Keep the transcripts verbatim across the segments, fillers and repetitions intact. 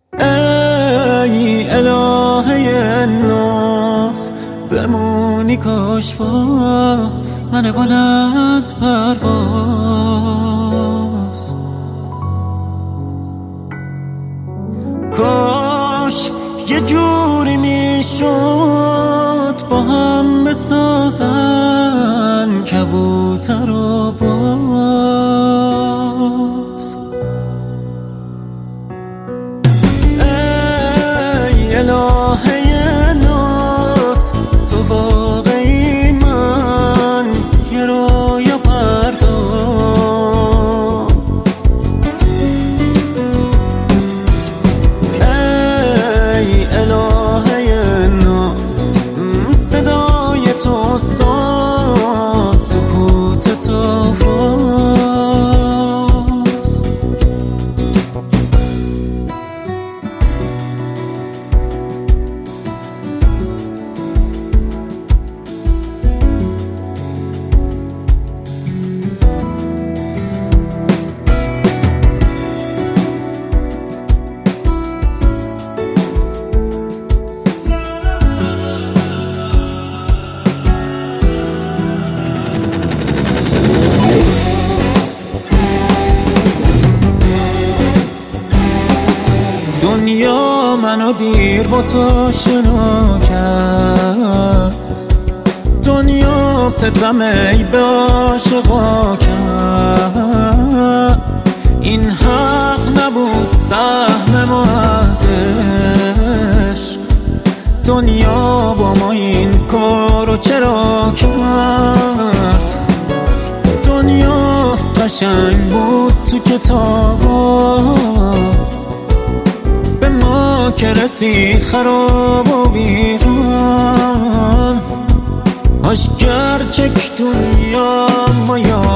ای الهه ناز بمونی کاش با من بلند پرواز، کاش یه جوری میشد با هم بسازن کبوتر و باز. ای الهه ناز تو واقعی من یه رویا پرداز. ای الهه ناز صدای تو ساز سکوت تو فاز. دنیا منو دیر با تو شنا کرد، دنیا ستم ای به عاشقا کرد. این حق نبود سهم ما از عشق، دنیا با ما این کارو چرا کرد؟ دنیا قشنگ بود تو کتابا، به ما که رسید خراب و ویران. Hoş gerçek dünyama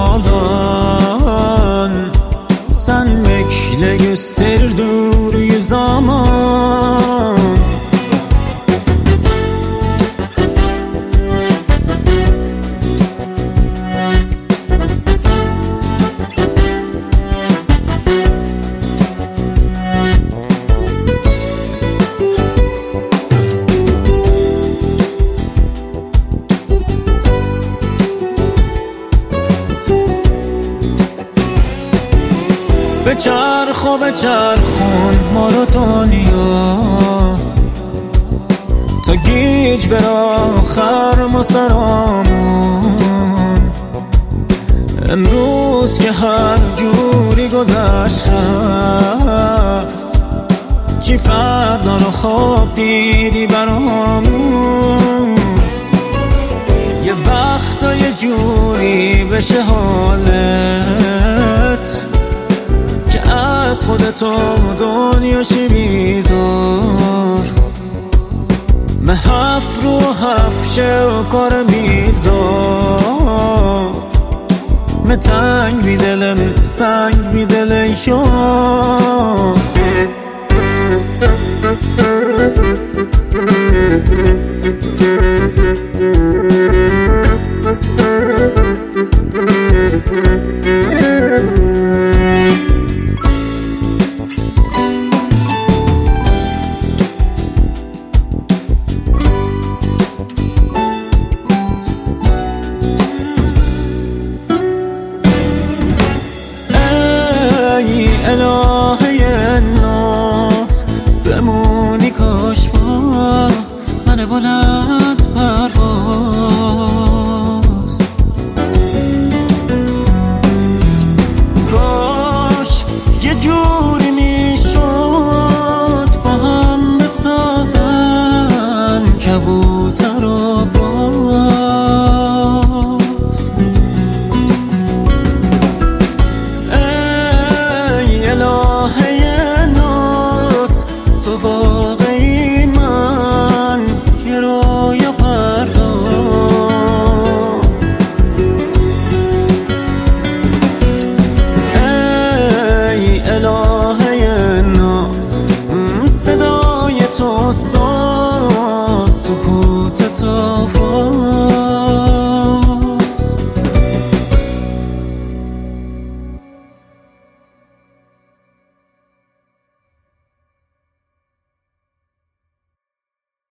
yalan, sen bekle gösterir dur zaman. بچرخ و بچرخون ما رو دنیا تا گیج بر آخر ما سرامون. امروز که هر جوری گذشت چی فردا رو خواب دیدی برامون. یه وقتا یه جوری بشه حالت از خودتو دنیاشی بیزار، محف رو حفشه و کار بیزار. متنگ بی دلم سنگ بی دل یار.